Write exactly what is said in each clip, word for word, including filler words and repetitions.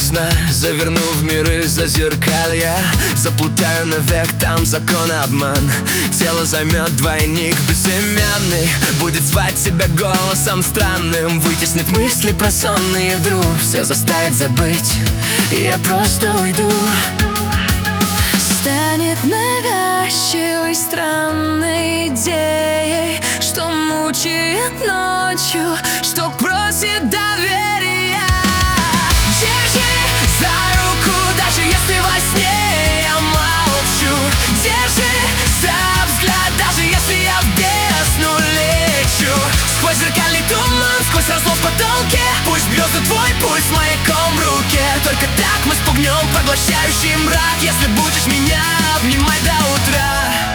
поздно, заверну в миры зазеркалья. Заплутаю навек, там закон обман. Тело займет двойник безымянный, будет звать тебя голосом странным, вытеснит мысли про сонные, вдруг все заставит забыть, и я просто уйду. Станет навязчивой странной идеей, что мучает ночью, что просит доверия. Держи за руку, даже если во сне я молчу. Держи за взгляд, даже если я в бездну лечу. Сквозь зеркальный туман, сквозь разлом в потолке, пусть бьется твой пульс маяком в руке. Только так мы спугнем поглощающий мрак. Если будешь меня обнимать до утра.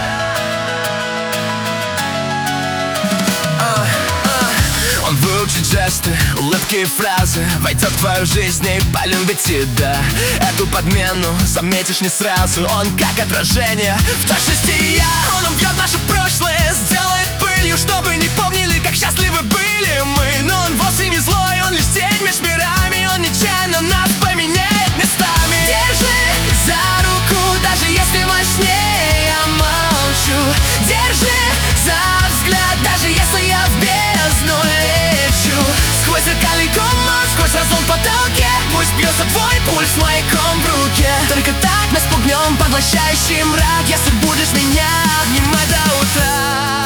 а, а. Он выучит жесты, улыбки и фразы, войдет в твою жизнь и полюбит тебя. Эту подмену заметишь не сразу. Он как отражение в точности я. Он убьет наше прошлое, сделает пылью, чтобы не помнили, как счастливы были мы. Но он вовсе не злой, он лишь тень меж мирами. Он нечаянно нас поменяет местами. Держи за руку, даже если во сне я молчу. Держи за взгляд, даже если я в бездну лечу. Сквозь зеркальный туман, сквозь разлом в потолке, пусть бьется твой пульс маяком в руке. Только так мы спугнем поглощающий мрак. Если будешь меня обнимать до утра.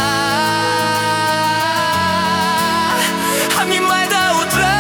Обнимай до утра.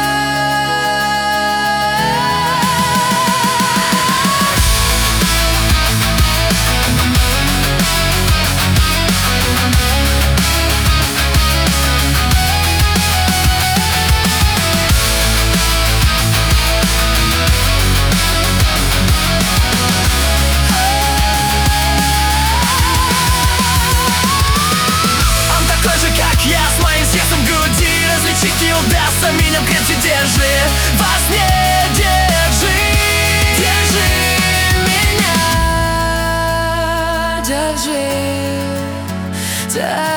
Он такой же, как я, с моим сердцем в груди. Различить не удастся, меня крепче держи. Во сне держи, держи меня, держи.